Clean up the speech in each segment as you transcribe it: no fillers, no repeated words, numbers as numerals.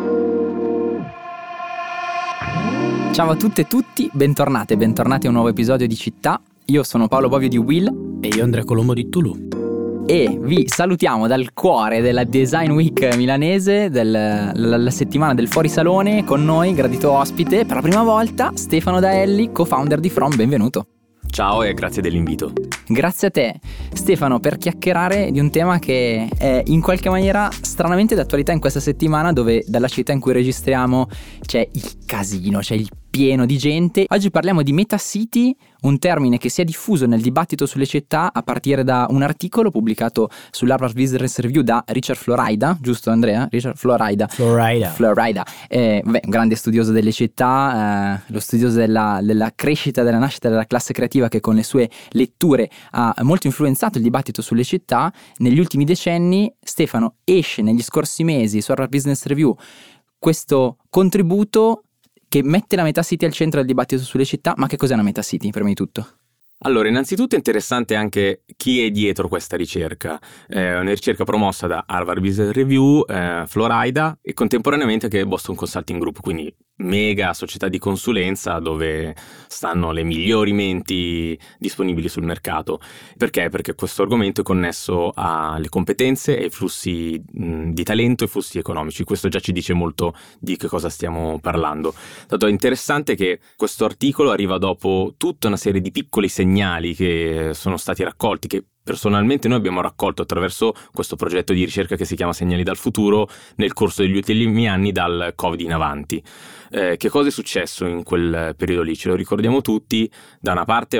Ciao a tutte e tutti, bentornati a un nuovo episodio di Città. Io sono Paolo Bovio di Will. E io Andrea Colombo di Tulu. E vi salutiamo dal cuore della Design Week milanese, della settimana del fuorisalone. Con noi, gradito ospite, per la prima volta, Stefano Daelli, co-founder di From. Benvenuto. Ciao e grazie dell'invito. Grazie a te, Stefano, per chiacchierare di un tema che è in qualche maniera stranamente d'attualità in questa settimana, dove dalla città in cui registriamo c'è il casino, c'è il pieno di gente. Oggi parliamo di Metacity, un termine che si è diffuso nel dibattito sulle città a partire da un articolo pubblicato sull'Harvard Business Review da Richard Florida, giusto Andrea? Richard Florida. Un grande studioso delle città, lo studioso della crescita, della nascita della classe creativa, che con le sue letture ha molto influenzato il dibattito sulle città. Negli ultimi decenni, Stefano, esce negli scorsi mesi su Harvard Business Review questo contributo che mette la Metacity al centro del dibattito sulle città. Ma che cos'è una Metacity, prima di tutto? Allora, innanzitutto è interessante anche chi è dietro questa ricerca. È una ricerca promossa da Harvard Business Review, Florida e contemporaneamente anche Boston Consulting Group, quindi mega società di consulenza dove stanno le migliori menti disponibili sul mercato. Perché? Perché questo argomento è connesso alle competenze e ai flussi di talento e flussi economici. Questo già ci dice molto di che cosa stiamo parlando. Dato è interessante che questo articolo arriva dopo tutta una serie di piccoli segnali che sono stati raccolti, che personalmente noi abbiamo raccolto attraverso questo progetto di ricerca che si chiama Segnali dal futuro nel corso degli ultimi anni, dal Covid in avanti. Che cosa è successo in quel periodo lì? Ce lo ricordiamo tutti. Da una parte,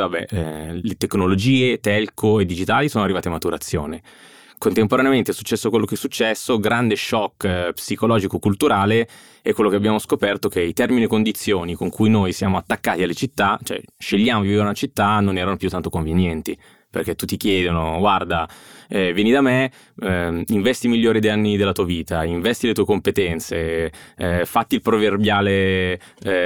le tecnologie telco e digitali sono arrivate a maturazione. Contemporaneamente è successo quello che è successo, grande shock psicologico-culturale, e quello che abbiamo scoperto che i termini e condizioni con cui noi siamo attaccati alle città, cioè scegliamo di vivere in una città, non erano più tanto convenienti. Perché tutti chiedono, guarda, vieni da me, investi i migliori anni della tua vita, investi le tue competenze, fatti il proverbiale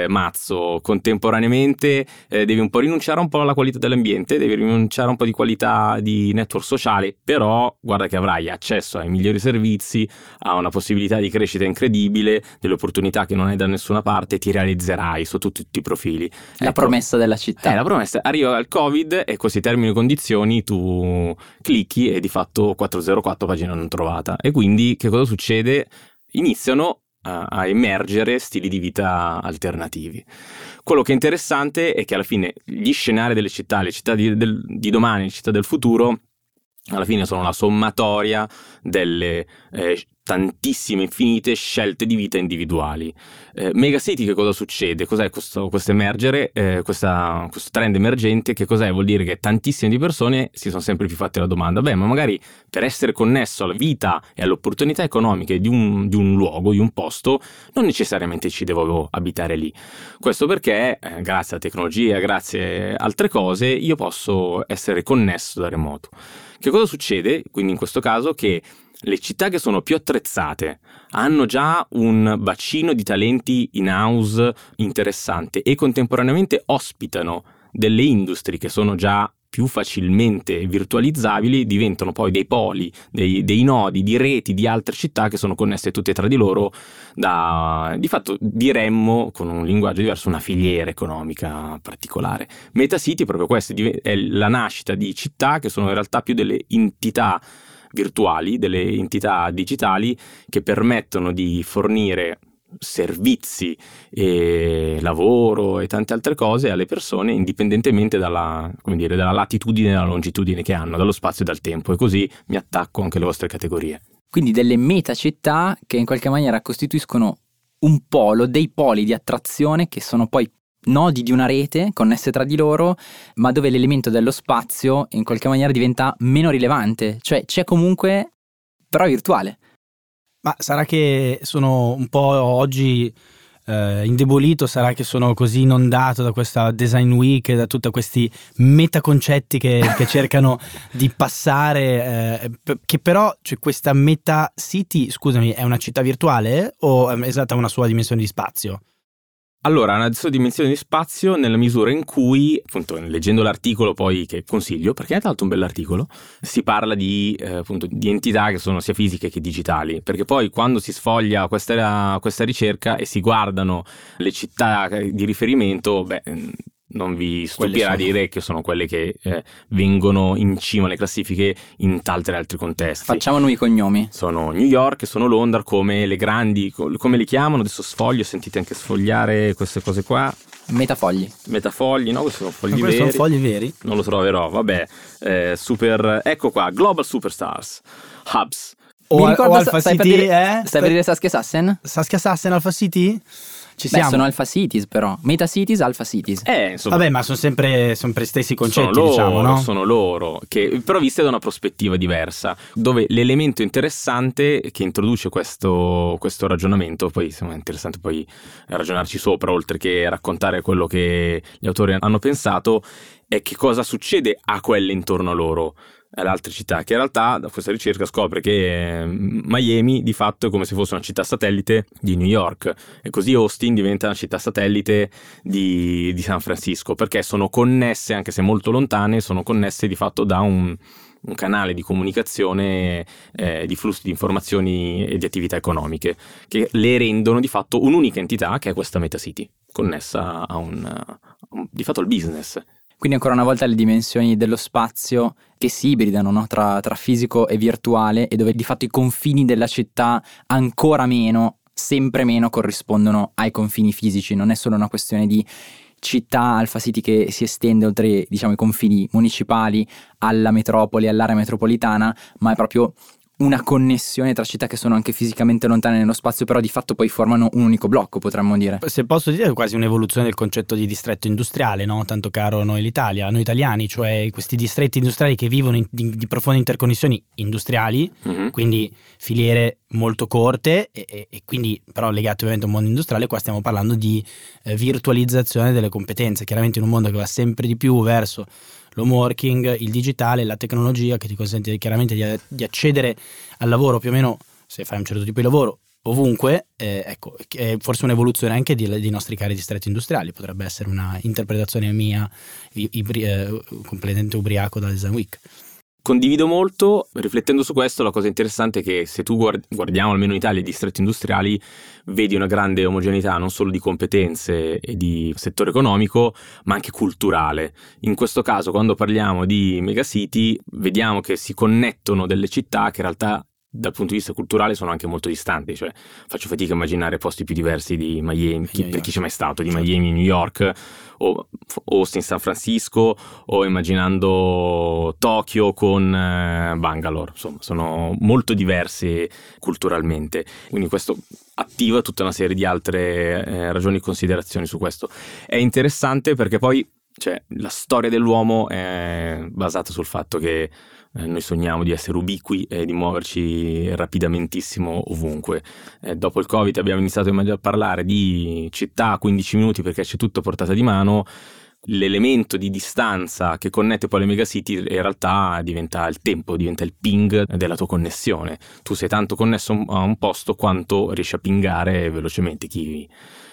mazzo. Contemporaneamente devi un po' rinunciare un po' alla qualità dell'ambiente, devi rinunciare un po' di qualità di network sociale, però guarda che avrai accesso ai migliori servizi, a una possibilità di crescita incredibile, delle opportunità che non hai da nessuna parte, ti realizzerai sotto tutti i profili. La promessa della città. La promessa. Arriva il Covid e questi termini e condizioni tu clicchi e di fatto 404 pagina non trovata. E quindi che cosa succede? Iniziano a emergere stili di vita alternativi. Quello che è interessante è che alla fine gli scenari delle città, le città di domani, le città del futuro, alla fine sono la sommatoria delle tantissime, infinite scelte di vita individuali. Megacity, che cosa succede? Cos'è questo emergere, questo trend emergente? Che cos'è? Vuol dire che tantissime di persone si sono sempre più fatte la domanda, ma magari per essere connesso alla vita e alle opportunità economiche di un luogo, di un posto, non necessariamente ci devo abitare lì. Questo perché, grazie alla tecnologia, grazie a altre cose, io posso essere connesso da remoto. Che cosa succede? Quindi in questo caso che le città che sono più attrezzate hanno già un bacino di talenti in house interessante e contemporaneamente ospitano delle industrie che sono già più facilmente virtualizzabili, diventano poi dei poli, dei nodi, di reti di altre città che sono connesse tutte tra di loro di fatto diremmo, con un linguaggio diverso, una filiera economica particolare. Metacity è proprio questo, è la nascita di città che sono in realtà più delle entità virtuali, delle entità digitali che permettono di fornire servizi e lavoro e tante altre cose alle persone indipendentemente dalla latitudine e dalla longitudine che hanno, dallo spazio e dal tempo, e così mi attacco anche alle vostre categorie. Quindi delle metacittà che in qualche maniera costituiscono un polo, dei poli di attrazione che sono poi nodi di una rete connesse tra di loro, ma dove l'elemento dello spazio in qualche maniera diventa meno rilevante, cioè c'è comunque, però è virtuale. Ma sarà che sono un po' oggi indebolito, sarà che sono così inondato da questa Design Week, da tutti questi metaconcetti che cercano di passare, che però, cioè, questa Metacity, scusami, è una città virtuale o è esatta una sua dimensione di spazio? Allora, ha una sua dimensione di spazio nella misura in cui, appunto, leggendo l'articolo poi che consiglio, perché è tra l'altro un bell'articolo, si parla di, appunto, di entità che sono sia fisiche che digitali, perché poi quando si sfoglia questa ricerca e si guardano le città di riferimento, non vi stupirà dire che sono quelle che vengono in cima alle classifiche in tanti altri contesti. Facciamo noi i cognomi. Sono New York, sono Londra, come le grandi, come le chiamano, adesso sfoglio, sentite anche sfogliare queste cose qua. Metafogli, no? Questi sono fogli Questi veri. sono fogli veri. Non lo troverò, vabbè. Super, ecco qua, Global Superstars, Hubs. O Alpha stai City, stai per dire Saskia Sassen? Saskia Sassen, Alpha City? Ci siamo. Sono Alpha Cities però, Meta Cities, Alpha Cities. Insomma, vabbè, ma sono sempre stessi concetti, sono loro, diciamo, no? Sono loro, che però viste da una prospettiva diversa, dove l'elemento interessante che introduce questo ragionamento, poi insomma, è interessante poi ragionarci sopra, oltre che raccontare quello che gli autori hanno pensato, è che cosa succede a quelle intorno a loro, alle altre città, che in realtà da questa ricerca scopre che Miami di fatto è come se fosse una città satellite di New York, e così Austin diventa una città satellite di San Francisco, perché sono connesse, anche se molto lontane, sono connesse di fatto da un canale di comunicazione, di flussi di informazioni e di attività economiche, che le rendono di fatto un'unica entità, che è questa Metacity, connessa di fatto al business. Quindi ancora una volta le dimensioni dello spazio che si ibridano, no? tra fisico e virtuale, e dove di fatto i confini della città ancora meno, sempre meno corrispondono ai confini fisici. Non è solo una questione di città Alpha City che si estende oltre, diciamo, i confini municipali alla metropoli, all'area metropolitana, ma è proprio una connessione tra città che sono anche fisicamente lontane nello spazio, però di fatto poi formano un unico blocco, potremmo dire. Se posso dire, è quasi un'evoluzione del concetto di distretto industriale, no? Tanto caro noi italiani, cioè questi distretti industriali che vivono di profonde interconnessioni industriali, quindi filiere molto corte e quindi però legate ovviamente a un mondo industriale. Qua stiamo parlando di virtualizzazione delle competenze, chiaramente in un mondo che va sempre di più verso l'home working, il digitale, la tecnologia, che ti consente chiaramente di accedere al lavoro più o meno, se fai un certo tipo di lavoro, ovunque. Ecco, è forse un'evoluzione anche dei nostri cari distretti industriali. Potrebbe essere una interpretazione mia completamente ubriaco da Design Week. Condivido molto. Riflettendo su questo, la cosa interessante è che se tu guardiamo almeno in Italia i distretti industriali, vedi una grande omogeneità non solo di competenze e di settore economico, ma anche culturale. In questo caso, quando parliamo di megacity, vediamo che si connettono delle città che in realtà dal punto di vista culturale sono anche molto distanti, cioè faccio fatica a immaginare posti più diversi di Miami, per chi c'è mai stato, di Miami, New York o Austin, San Francisco, o immaginando Tokyo con Bangalore. Insomma, sono molto diversi culturalmente, quindi questo attiva tutta una serie di altre ragioni e considerazioni su questo. È interessante perché poi, cioè, la storia dell'uomo è basata sul fatto che noi sogniamo di essere ubiqui e di muoverci rapidamentissimo ovunque. Dopo il Covid abbiamo iniziato a parlare di città a 15 minuti perché c'è tutto a portata di mano. L'elemento di distanza che connette poi le megacity in realtà diventa il tempo, diventa il ping della tua connessione. Tu sei tanto connesso a un posto quanto riesci a pingare velocemente i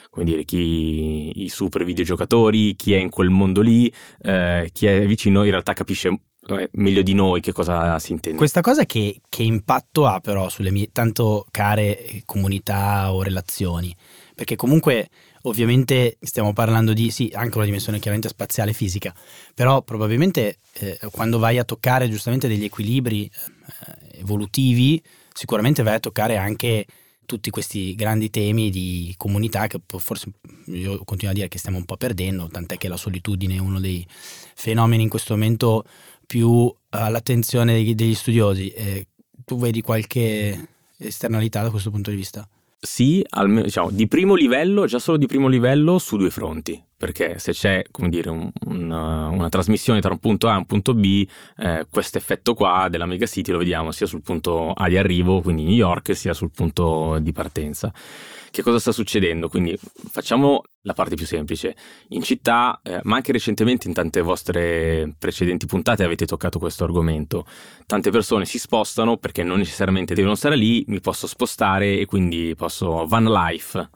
super videogiocatori, chi è in quel mondo lì, chi è vicino in realtà capisce meglio di noi che cosa si intende. Questa cosa che impatto ha però sulle mie tanto care comunità o relazioni? Perché comunque ovviamente stiamo parlando di, sì, anche una dimensione chiaramente spaziale fisica, però probabilmente quando vai a toccare giustamente degli equilibri evolutivi, sicuramente vai a toccare anche tutti questi grandi temi di comunità che forse io continuo a dire che stiamo un po' perdendo, tant'è che la solitudine è uno dei fenomeni in questo momento più all'attenzione degli studiosi. Tu vedi qualche esternalità da questo punto di vista? Sì, almeno, diciamo, di primo livello, già solo di primo livello su due fronti, perché se c'è, come dire, una trasmissione tra un punto A e un punto B, questo effetto qua della megacity lo vediamo sia sul punto A di arrivo, quindi New York, sia sul punto di partenza. Che cosa sta succedendo? Quindi facciamo la parte più semplice. In città, ma anche recentemente in tante vostre precedenti puntate avete toccato questo argomento. Tante persone si spostano perché non necessariamente devono stare lì, mi posso spostare e quindi posso van life.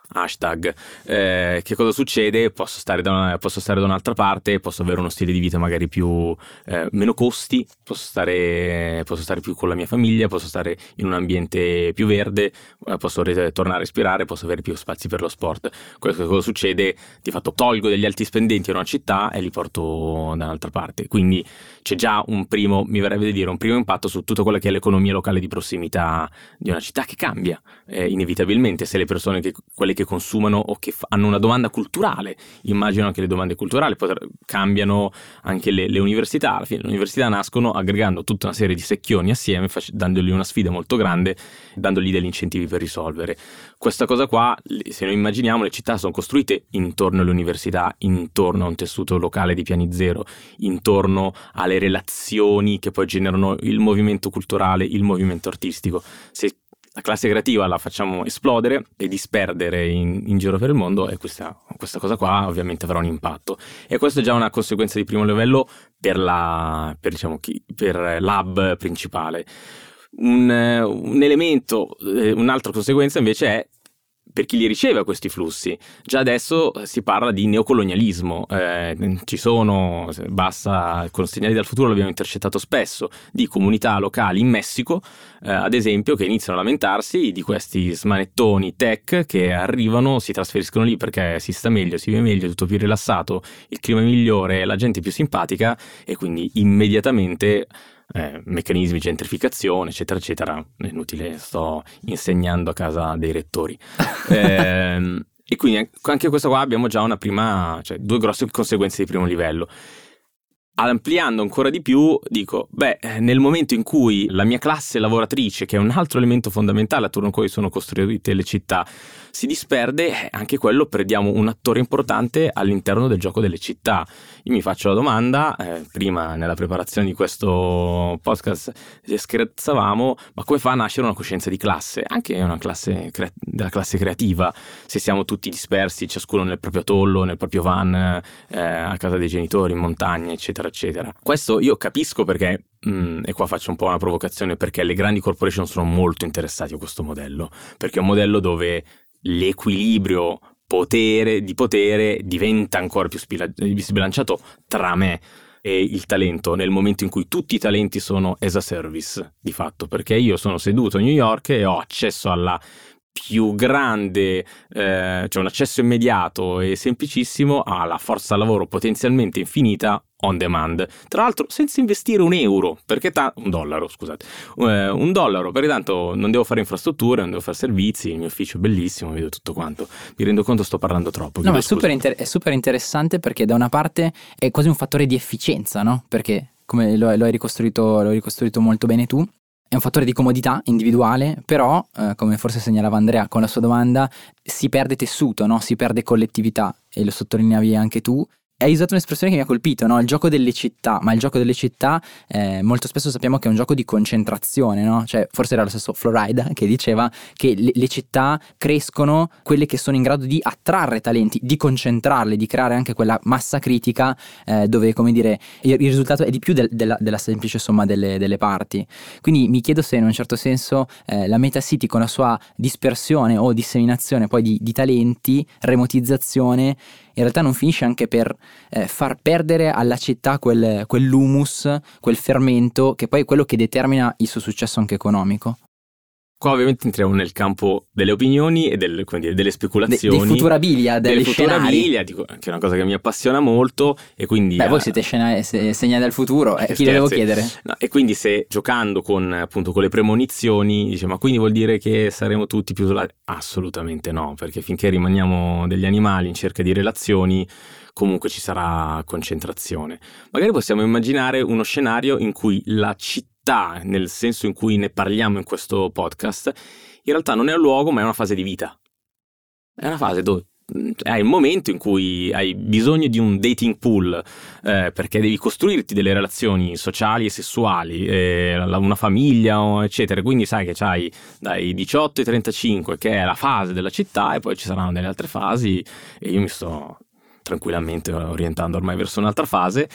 hashtag. Che cosa succede? Posso stare da un'altra parte, posso avere uno stile di vita magari più meno costi, posso stare più con la mia famiglia, posso stare in un ambiente più verde, posso tornare a respirare, posso avere più spazi per lo sport. Questo cosa succede? Di fatto tolgo degli alti spendenti in una città e li porto da un'altra parte, quindi c'è già mi verrebbe da dire, un primo impatto su tutta quella che è l'economia locale di prossimità di una città, che cambia inevitabilmente se le persone, quelle che consumano o che hanno una domanda culturale, immagino anche le domande culturali cambiano, anche le università. Alla fine le università nascono aggregando tutta una serie di secchioni assieme, dandogli una sfida molto grande, dandogli degli incentivi per risolvere questa cosa qua. Se noi immaginiamo, le città sono costruite intorno alle università, intorno a un tessuto locale di piani zero, intorno alle relazioni che poi generano il movimento culturale, il movimento artistico. Se la classe creativa la facciamo esplodere e disperdere in giro per il mondo, e questa cosa qua ovviamente avrà un impatto, e questo è già una conseguenza di primo livello per l'hub principale. Un elemento, un'altra conseguenza invece è per chi li riceve questi flussi. Già adesso si parla di neocolonialismo, basta, con Segnali dal futuro l'abbiamo intercettato spesso, di comunità locali in Messico, ad esempio, che iniziano a lamentarsi di questi smanettoni tech che arrivano, si trasferiscono lì perché si sta meglio, si vive meglio, tutto più rilassato, il clima è migliore, la gente è più simpatica, e quindi immediatamente meccanismi di gentrificazione, eccetera eccetera. È inutile, sto insegnando a casa dei rettori. E quindi anche questo qua abbiamo già due grosse conseguenze di primo livello. Ampliando ancora di più, dico, nel momento in cui la mia classe lavoratrice, che è un altro elemento fondamentale attorno a cui sono costruite le città, si disperde, anche quello perdiamo un attore importante all'interno del gioco delle città. Io mi faccio la domanda, prima nella preparazione di questo podcast scherzavamo, ma come fa a nascere una coscienza di classe, anche della classe creativa, se siamo tutti dispersi, ciascuno nel proprio atollo, nel proprio van, a casa dei genitori, in montagna, eccetera eccetera. Questo io capisco perché, e qua faccio un po' una provocazione, perché le grandi corporation sono molto interessati a questo modello, perché è un modello dove l'equilibrio di potere diventa ancora più sbilanciato tra me e il talento, nel momento in cui tutti i talenti sono as a service, di fatto, perché io sono seduto a New York e ho accesso alla più grande, cioè un accesso immediato e semplicissimo alla forza lavoro potenzialmente infinita on demand, tra l'altro senza investire $1, perché $1, perché tanto non devo fare infrastrutture, non devo fare servizi, il mio ufficio è bellissimo, vedo tutto quanto. Mi rendo conto sto parlando troppo. No, ma è super interessante, perché da una parte è quasi un fattore di efficienza, no? Perché come lo hai ricostruito molto bene tu, è un fattore di comodità individuale, però come forse segnalava Andrea con la sua domanda, si perde tessuto, no? Si perde collettività, e lo sottolineavi anche tu. Hai usato un'espressione che mi ha colpito, no? Il gioco delle città, ma il gioco delle città molto spesso sappiamo che è un gioco di concentrazione, no? Cioè, forse era lo stesso Florida che diceva che le città crescono quelle che sono in grado di attrarre talenti, di concentrarli, di creare anche quella massa critica dove, come dire, il risultato è di più della semplice somma delle parti. Quindi mi chiedo se in un certo senso la Metacity, con la sua dispersione o disseminazione poi di talenti, remotizzazione, in realtà non finisce anche per far perdere alla città quell'humus, quel fermento, che poi è quello che determina il suo successo anche economico. Qua ovviamente entriamo nel campo delle opinioni e delle speculazioni. Di futurabilia, delle futurabilia, che è una cosa che mi appassiona molto, e quindi... voi siete segnali del futuro, chi le devo chiedere? No, e quindi se giocando con le premonizioni, dice, ma quindi vuol dire che saremo tutti più isolati? Assolutamente no, perché finché rimaniamo degli animali in cerca di relazioni, comunque ci sarà concentrazione. Magari possiamo immaginare uno scenario in cui la città, nel senso in cui ne parliamo in questo podcast, in realtà non è un luogo, ma è una fase di vita. È una fase dove hai un momento in cui hai bisogno di un dating pool, perché devi costruirti delle relazioni sociali e sessuali, una famiglia, eccetera. Quindi sai che c'hai dai 18 ai 35, che è la fase della città, e poi ci saranno delle altre fasi, e io mi sto tranquillamente orientando ormai verso un'altra fase,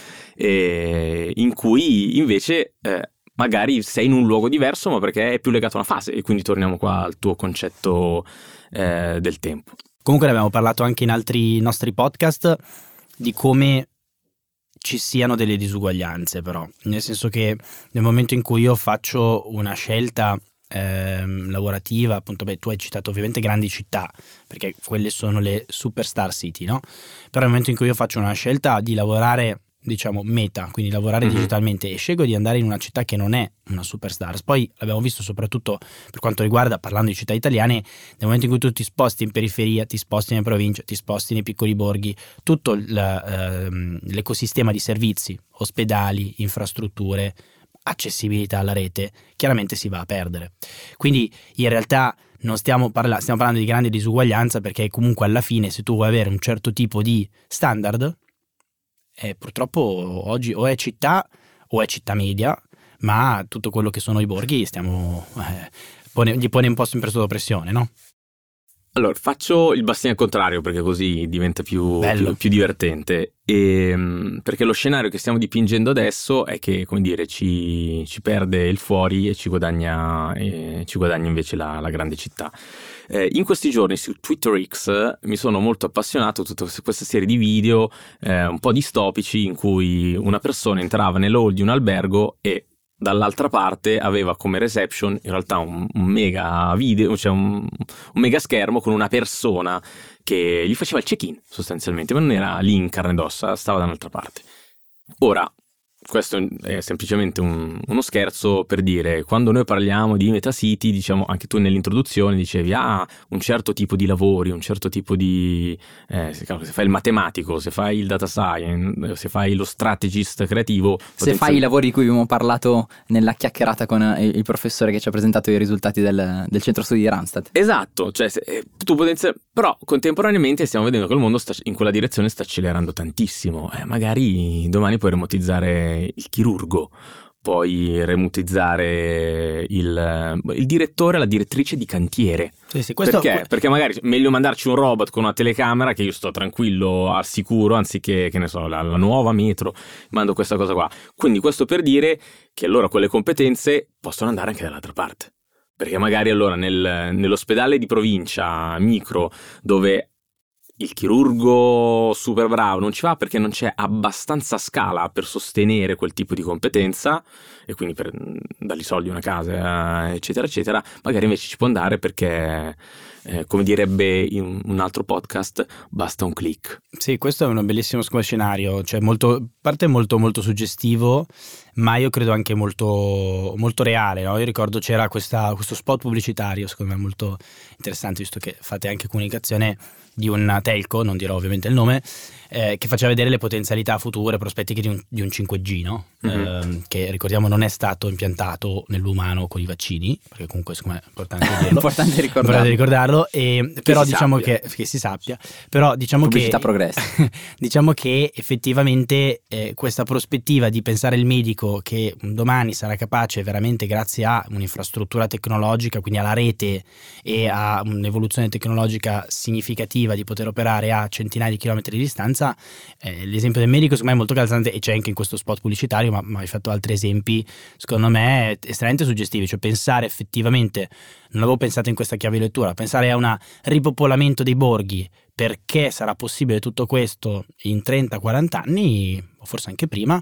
in cui invece magari sei in un luogo diverso, ma perché è più legato a una fase, e quindi torniamo qua al tuo concetto del tempo. Comunque ne abbiamo parlato anche in altri nostri podcast di come ci siano delle disuguaglianze, però, nel senso che nel momento in cui io faccio una scelta lavorativa, appunto, tu hai citato ovviamente grandi città, perché quelle sono le superstar city, no? Però nel momento in cui io faccio una scelta di lavorare, diciamo, meta, quindi lavorare digitalmente, e scelgo di andare in una città che non è una superstar, poi l'abbiamo visto soprattutto per quanto riguarda, parlando di città italiane, nel momento in cui tu ti sposti in periferia, ti sposti in provincia, ti sposti nei piccoli borghi, tutto l'ecosistema di servizi, ospedali, infrastrutture, accessibilità alla rete, chiaramente si va a perdere. Quindi in realtà non stiamo parlando di grande disuguaglianza, perché comunque alla fine, se tu vuoi avere un certo tipo di standard, purtroppo oggi o è città media, ma tutto quello che sono i borghi gli pone un po' sempre sotto pressione, no? Allora, faccio il bastino al contrario, perché così diventa più divertente. Perché lo scenario che stiamo dipingendo adesso è che, come dire, ci perde il fuori e ci guadagna invece la grande città. In questi giorni su Twitter X mi sono molto appassionato a tutta questa serie di video un po' distopici, in cui una persona entrava nell'hall di un albergo e dall'altra parte aveva come reception in realtà un mega video, cioè un mega schermo con una persona che gli faceva il check-in sostanzialmente, ma non era lì in carne ed ossa, stava da un'altra parte. Ora, questo è semplicemente uno scherzo per dire, quando noi parliamo di metacity, diciamo, anche tu nell'introduzione dicevi un certo tipo di lavori, un certo tipo di se fai il matematico, se fai il data science, se fai lo strategist creativo, se fai i lavori di cui abbiamo parlato nella chiacchierata con il professore che ci ha presentato i risultati del centro studi di Randstad. Esatto, cioè tu però contemporaneamente stiamo vedendo che il mondo in quella direzione sta accelerando tantissimo. Magari domani puoi remotizzare il chirurgo, puoi remotizzare il direttore, la direttrice di cantiere. Sì, perché? Perché magari è meglio mandarci un robot con una telecamera, che io sto tranquillo al sicuro, anziché, che ne so, la nuova metro, mando questa cosa qua. Quindi questo per dire che allora quelle competenze possono andare anche dall'altra parte. Perché magari allora nell'ospedale di provincia micro, dove il chirurgo super bravo non ci va perché non c'è abbastanza scala per sostenere quel tipo di competenza, e quindi per dargli soldi a una casa, eccetera eccetera, magari invece ci può andare perché, come direbbe in un altro podcast, basta un click. Sì, questo è un bellissimo scenario, cioè parte molto molto suggestivo, ma io credo anche molto molto reale, no? Io ricordo c'era questo spot pubblicitario, secondo me molto interessante, visto che fate anche comunicazione, di un telco, non dirò ovviamente il nome, che faceva vedere le potenzialità future prospettiche di un 5G, no? Che ricordiamo non è stato impiantato nell'umano con i vaccini, perché comunque secondo me è importante dirlo. Importante ricordarlo. Però diciamo che si sappia, però diciamo pubblicità progressa. Diciamo che effettivamente questa prospettiva di pensare il medico che domani sarà capace veramente, grazie a un'infrastruttura tecnologica, quindi alla rete e a un'evoluzione tecnologica significativa, di poter operare a centinaia di chilometri di distanza. L'esempio del medico secondo me è molto calzante, e c'è anche in questo spot pubblicitario, ma hai fatto altri esempi secondo me estremamente suggestivi. Cioè pensare effettivamente, non l'avevo pensato in questa chiave di lettura, pensare a un ripopolamento dei borghi, perché sarà possibile tutto questo in 30-40 anni, o forse anche prima,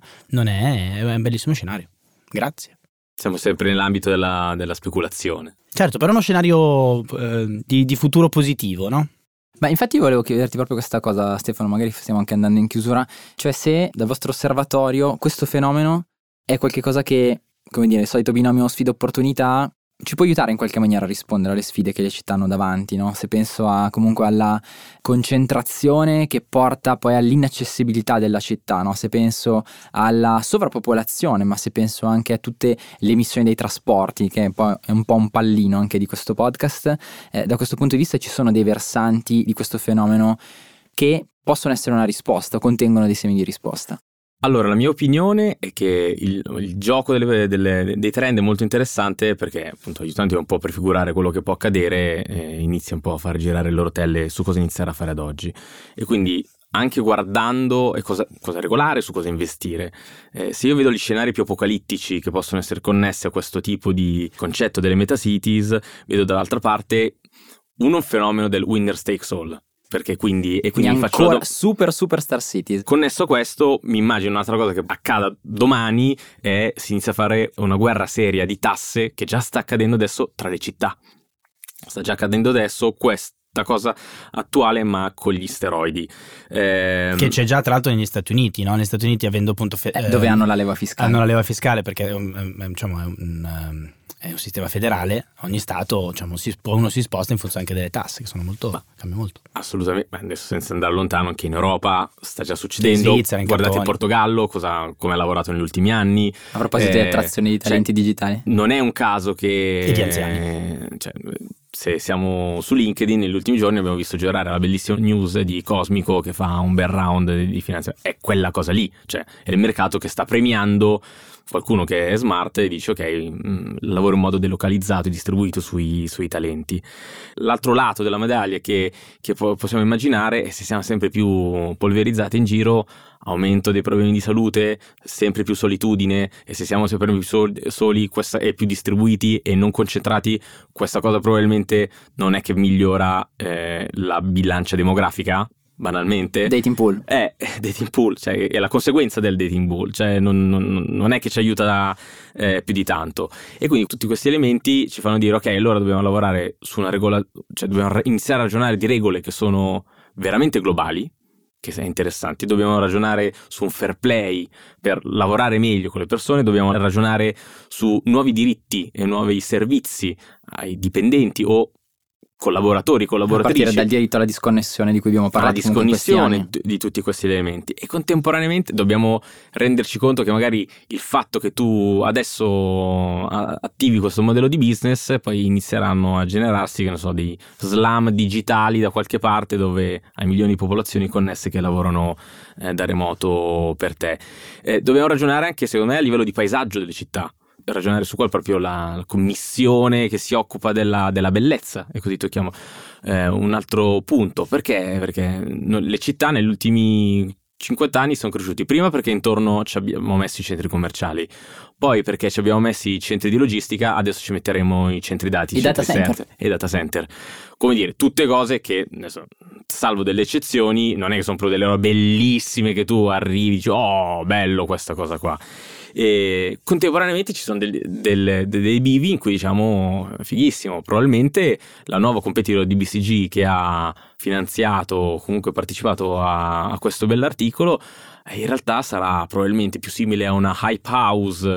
è un bellissimo scenario. Grazie. Siamo sempre nell'ambito della speculazione. Certo, però è uno scenario di futuro positivo, no? Ma infatti volevo chiederti proprio questa cosa, Stefano, magari stiamo anche andando in chiusura, cioè se dal vostro osservatorio questo fenomeno è qualcosa che, come dire, il solito binomio sfida-opportunità, ci può aiutare in qualche maniera a rispondere alle sfide che le città hanno davanti, no? Se penso comunque alla concentrazione che porta poi all'inaccessibilità della città, no? Se penso alla sovrappopolazione, ma se penso anche a tutte le emissioni dei trasporti, che poi è un po' un pallino anche di questo podcast, da questo punto di vista ci sono dei versanti di questo fenomeno che possono essere una risposta o contengono dei semi di risposta. Allora, la mia opinione è che il gioco dei trend è molto interessante, perché appunto aiutando un po' a prefigurare quello che può accadere, inizia un po' a far girare le rotelle su cosa iniziare a fare ad oggi, e quindi anche guardando cosa regolare, su cosa investire. Se io vedo gli scenari più apocalittici che possono essere connessi a questo tipo di concetto delle metacities, vedo dall'altra parte un fenomeno del winner takes all. perché quindi Quindi faccio ancora super Star Cities. Connesso a questo, mi immagino un'altra cosa che accada domani è si inizia a fare una guerra seria di tasse che già sta accadendo adesso tra le città. Sta già accadendo adesso questa cosa attuale, ma con gli steroidi. Che c'è già tra l'altro negli Stati Uniti, no? Negli Stati Uniti, avendo appunto dove hanno la leva fiscale. Hanno la leva fiscale perché diciamo, è un sistema federale, ogni stato, diciamo, uno si sposta in funzione anche delle tasse, che sono cambia molto. Assolutamente, adesso senza andare lontano, anche in Europa sta già succedendo. In Svizzera, in guardate il Cantoni. Portogallo, come ha lavorato negli ultimi anni. A proposito di attrazione di talenti digitali. Non è un caso che... E di anziani. Se siamo su LinkedIn, negli ultimi giorni abbiamo visto girare la bellissima news di Cosmico che fa un bel round di finanziamento. È quella cosa lì, cioè è il mercato che sta premiando qualcuno che è smart e dice ok, lavoro in modo delocalizzato e distribuito sui talenti. L'altro lato della medaglia che possiamo immaginare è se siamo sempre più polverizzati in giro, aumento dei problemi di salute, sempre più solitudine, e se siamo sempre più soli e più distribuiti e non concentrati, questa cosa probabilmente non è che migliora la bilancia demografica, banalmente. Dating pool. Dating pool, cioè è la conseguenza del dating pool, cioè non è che ci aiuta più di tanto. E quindi tutti questi elementi ci fanno dire ok, allora dobbiamo lavorare su una regola, cioè dobbiamo iniziare a ragionare di regole che sono veramente globali, che è interessante. Dobbiamo ragionare su un fair play per lavorare meglio con le persone, dobbiamo ragionare su nuovi diritti e nuovi servizi ai dipendenti o collaboratori, A collaboratrici, partire dal diritto alla disconnessione di cui abbiamo parlato. la disconnessione di tutti questi elementi, e contemporaneamente dobbiamo renderci conto che magari il fatto che tu adesso attivi questo modello di business, poi inizieranno a generarsi, che ne so, dei slam digitali da qualche parte dove hai milioni di popolazioni connesse che lavorano da remoto per te. Dobbiamo ragionare anche, secondo me, a livello di paesaggio delle città, ragionare su qual proprio la commissione che si occupa della bellezza, e così tocchiamo un altro punto. Perché le città negli ultimi 50 anni sono cresciuti, prima perché intorno ci abbiamo messo i centri commerciali, poi perché ci abbiamo messi i centri di logistica, adesso ci metteremo i centri dati, I data center. E data center. Come dire, tutte cose che, salvo delle eccezioni, non è che sono proprio delle robe bellissime che tu arrivi e dici oh bello questa cosa qua. E contemporaneamente ci sono dei bivi in cui diciamo fighissimo, probabilmente la nuova competitor di BCG che ha finanziato o comunque partecipato a questo bell'articolo in realtà sarà probabilmente più simile a una hype house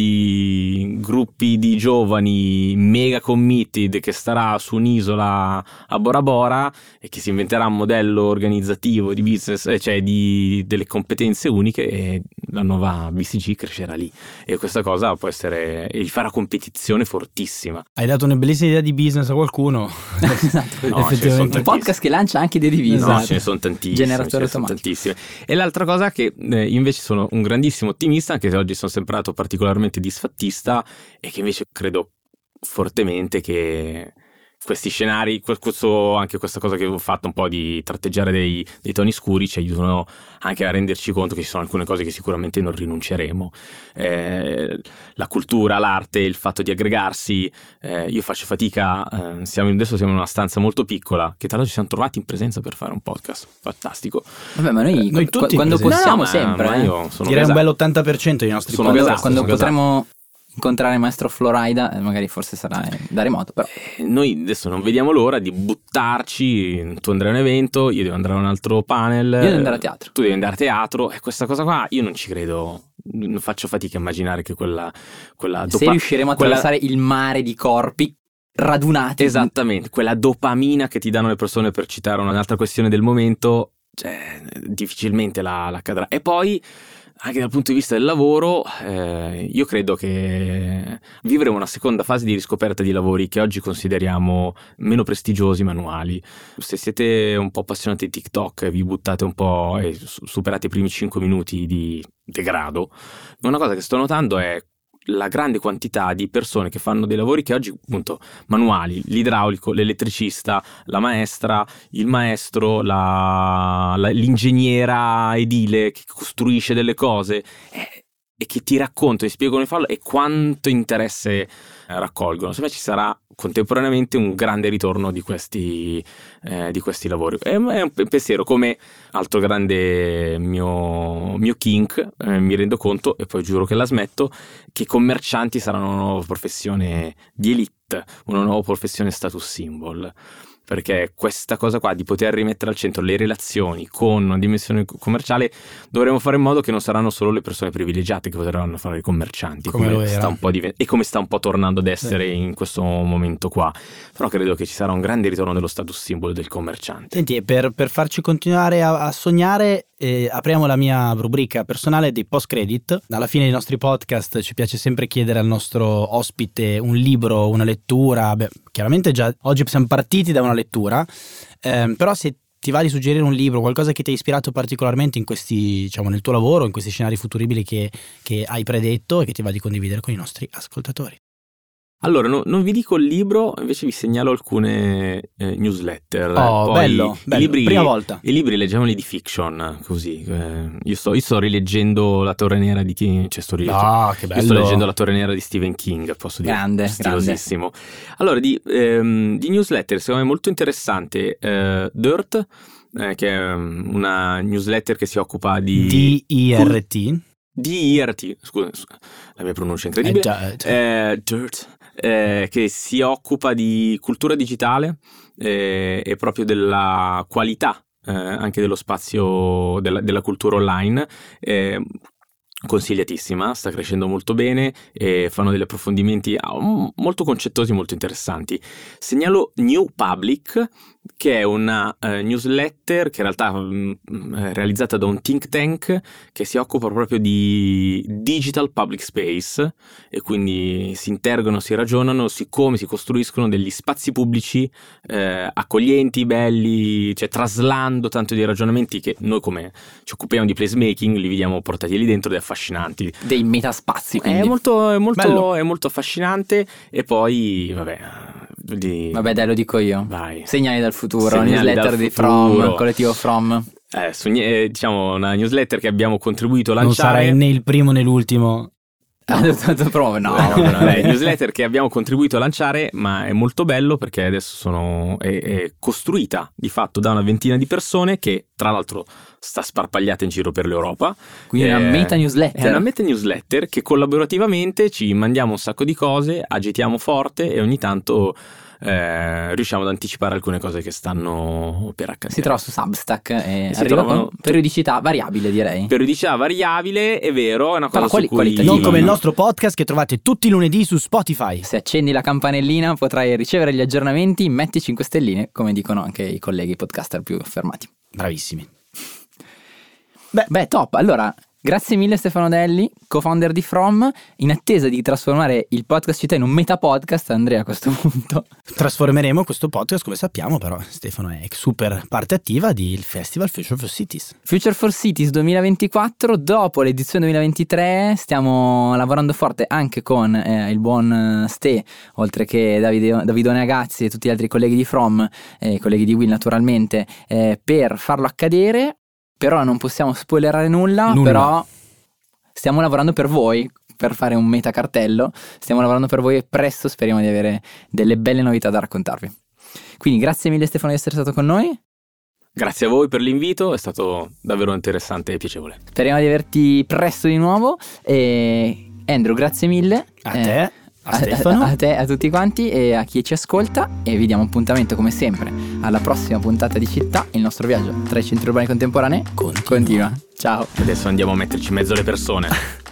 di gruppi di giovani mega committed che starà su un'isola a Bora Bora e che si inventerà un modello organizzativo di business, cioè delle competenze uniche, e la nuova BCG crescerà lì, e questa cosa può essere, e gli farà competizione fortissima. Hai dato una bellissima idea di business a qualcuno. Esatto. No, Effettivamente. Un podcast che lancia anche dei divisi. No, ce ne sono tantissime. Generatore automatico. Tantissime. E l'altra cosa che invece sono un grandissimo ottimista, anche se oggi sono sembrato particolarmente disfattista, e che invece credo fortemente che questi scenari, anche questa cosa che ho fatto un po' di tratteggiare dei toni scuri, ci aiutano anche a renderci conto che ci sono alcune cose che sicuramente non rinunceremo. La cultura, l'arte, il fatto di aggregarsi. Io faccio fatica, adesso siamo in una stanza molto piccola, che tra l'altro ci siamo trovati in presenza per fare un podcast fantastico. Vabbè, ma noi tutti quando in presenza. possiamo ma sempre. io sono Direi un gasato. bel 80% dei nostri Sono podcast. gasato. Quando potremo incontrare il maestro Florida, magari forse sarà da remoto, però. Noi adesso non vediamo l'ora di buttarci. Tu andrai a un evento, io devo andare a un altro panel, Io devo andare a teatro. tu devi andare a teatro, e questa cosa qua io non ci credo. Non faccio fatica a immaginare che quella Se riusciremo a attraversare il mare di corpi radunati. esattamente, quella dopamina che ti danno le persone, per citare un'altra questione del momento, cioè, difficilmente la accadrà. E poi anche dal punto di vista del lavoro, io credo che vivremo una seconda fase di riscoperta di lavori che oggi consideriamo meno prestigiosi, manuali. Se siete un po' appassionati di TikTok, vi buttate un po' e superate i primi 5 minuti di degrado, una cosa che sto notando è la grande quantità di persone che fanno dei lavori che oggi, appunto, manuali, l'idraulico, l'elettricista, la maestra, il maestro, l'ingegnera edile che costruisce delle cose, e che ti racconto e spiego come farlo e quanto interesse raccolgono. Secondo me ci sarà contemporaneamente un grande ritorno di questi lavori. È un pensiero, come altro grande mio kink, mi rendo conto, e poi giuro che la smetto, che i commercianti saranno una nuova professione di elite, una nuova professione status symbol. Perché questa cosa qua di poter rimettere al centro le relazioni con una dimensione commerciale, dovremo fare in modo che non saranno solo le persone privilegiate che potranno fare i commercianti, come sta un po' e come sta un po' tornando ad essere in questo momento qua. Però credo che ci sarà un grande ritorno dello status symbol del commerciante. Senti, e per farci continuare a sognare, apriamo la mia rubrica personale di post credit. Alla fine dei nostri podcast ci piace sempre chiedere al nostro ospite un libro, una lettura. Beh, chiaramente già oggi siamo partiti da una lettura, però se ti va di suggerire un libro, qualcosa che ti ha ispirato particolarmente in questi, diciamo, nel tuo lavoro, in questi scenari futuribili che hai predetto e che ti va di condividere con i nostri ascoltatori. Allora, non vi dico il libro, invece vi segnalo alcune newsletter. Oh, poi bello, prima volta. I libri leggiamoli di fiction, così. Io sto rileggendo La Torre Nera di King, che bello. Io sto leggendo La Torre Nera di Stephen King, posso dire. Grande, stilosissimo. Allora, di newsletter, secondo me molto interessante, Dirt, che è una newsletter che si occupa di... DIRT? DIRT, scusa, la mia pronuncia è incredibile. Dirt. Che si occupa di cultura digitale e proprio della qualità anche dello spazio della cultura online. Consigliatissima, sta crescendo molto bene e fanno degli approfondimenti molto concettosi, molto interessanti. Segnalo New Public, che è una newsletter che in realtà è realizzata da un think tank che si occupa proprio di digital public space, e quindi si interrogano, si ragionano su come si costruiscono degli spazi pubblici accoglienti, belli, cioè traslando tanto dei ragionamenti che noi, come ci occupiamo di placemaking, li vediamo portati lì dentro ed affascinanti. Dei metaspazi, quindi. È molto affascinante. E poi vabbè dai, lo dico io. Vai. Segnali dal futuro, newsletter di From, collettivo From. Diciamo una newsletter che abbiamo contribuito a lanciare. Non sarai né il primo né l'ultimo. Newsletter che abbiamo contribuito a lanciare, ma è molto bello perché adesso è costruita di fatto da una ventina di persone che tra l'altro sta sparpagliata in giro per l'Europa. Quindi è una meta newsletter. È una meta newsletter che collaborativamente ci mandiamo un sacco di cose, agitiamo forte e ogni tanto riusciamo ad anticipare alcune cose che stanno per accadere. Si trova su Substack e arriva con periodicità variabile, direi. Periodicità variabile, è vero, è una cosa su cui... Non come il nostro podcast che trovate tutti i lunedì su Spotify. Se accendi la campanellina potrai ricevere gli aggiornamenti, metti 5 stelline, come dicono anche i colleghi podcaster più affermati. Bravissimi. Beh, top. Allora, grazie mille Stefano Delli, co-founder di From. In attesa di trasformare il podcast città in un meta podcast, Andrea, a questo punto trasformeremo questo podcast, come sappiamo, però Stefano è super parte attiva del Festival Future for Cities. Future for Cities 2024, dopo l'edizione 2023 stiamo lavorando forte anche con il buon Ste, oltre che Davidone Agazzi e tutti gli altri colleghi di From, colleghi di Will naturalmente, per farlo accadere. Però non possiamo spoilerare nulla. Però stiamo lavorando per voi, per fare un meta cartello. Stiamo lavorando per voi e presto speriamo di avere delle belle novità da raccontarvi. Quindi grazie mille Stefano di essere stato con noi. Grazie a voi per l'invito, è stato davvero interessante e piacevole. Speriamo di averti presto di nuovo. E Andrew, grazie mille. A te. A Stefano, a te, a tutti quanti e a chi ci ascolta, e vi diamo appuntamento come sempre alla prossima puntata di Città. Il nostro viaggio tra i centri urbani contemporanei continua. Ciao. Adesso andiamo a metterci in mezzo alle persone.